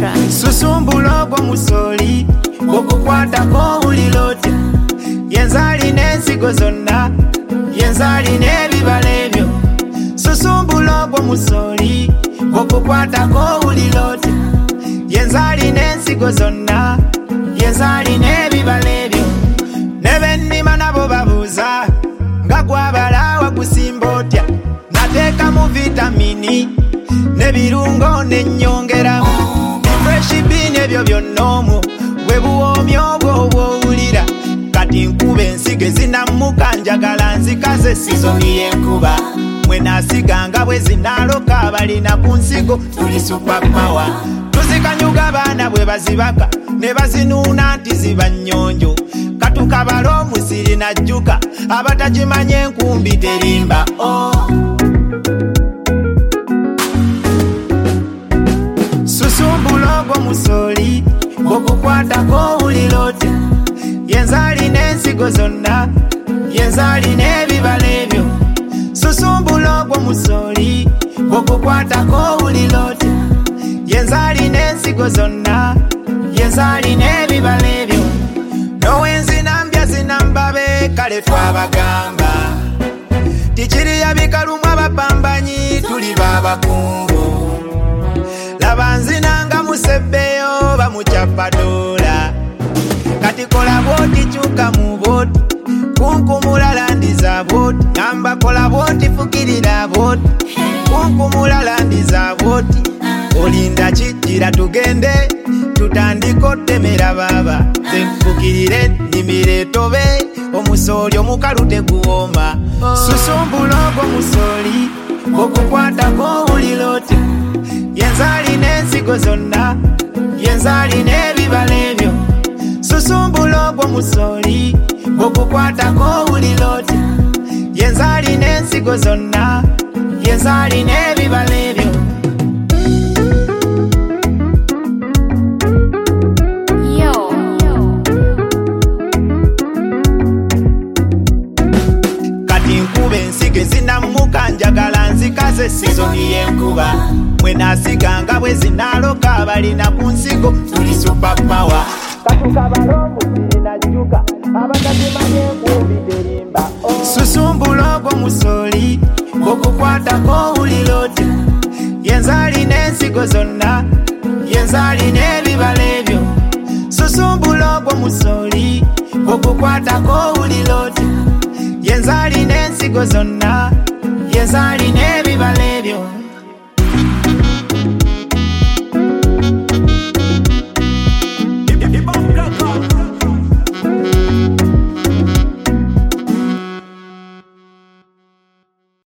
track. Susumbulo gwo musoli okukwatako ulilote yenzali n'ensigo zonna yenzali n'ebibala ebyo. Susumbulo gwo musoli okukwatako ulilote yenzali n'ensigo zonna yenzali n'ebibala ebyo. Nebennima nabo babuuza nga gwabalawa gusimba otya nateeka mu vitamini n'ebirungo n'ennyongeramu fresh bean ebyo byonna omwo bwe buwoomi obwo bw'owulira kati nkuba ensigo ezinamuka njagala nzikaze sizoni y'enkuba mwe naasiganga bwe zinaaloka abalina ku nsigo tuli superpower tuzikanyuga abaana bwe bazibaka ne bazinuuna nti ziba nnyonjo katukabala omusiri najjuka abatagimanye enkumbi terimba. Susumbulo gwo musoli okukwatako ulilote yenzali n'ensigo zonna yenzali n'ebibala ebyo. Susumbulo gwo musoli okukwatako ulilote yenzali n'ensigo zonna yenzali n'ebibala ebyo. Nowenzinambya zinambabe kale twabagamba tikiriya bikalumu abapambanyi tuli babakungu laba nzinanga musebbeyo bamucapadola kati kola bwoti kyuka mu bwoti kunkumula landiza bwoti ngamba kola bwoti fukirira bwoti kunkumula landiza bwoti olinda kijjira tugende tutandika otemera baba nfukirire nnimire tobe omusoli omukalu teguwoma. Susumbulo gwo musoli okukwatako ulilote yenzali n'ensigo zonna yenzali n'ebibala ebyo. Susumbulo gwo musoli okukwatako ulilote yenzali n'ensigo zonna yenzali n'ebibala ebyo. Zinamuka njagala nzikaze sizoni y'enkuba mwe naasiganga bwe zinaaloka abalina ku nsigo tuli superpower katukabala omusiri najjuka abatagimanye enkumbi terimba. Susumbulo gwo musoli okukwatako ulilote yenzali n'ensigo zonna yenzali n'ebibala ebyo. Susumbulo gwo musoli okukwatako ulilote yenzali n'ensigo zonna yenzali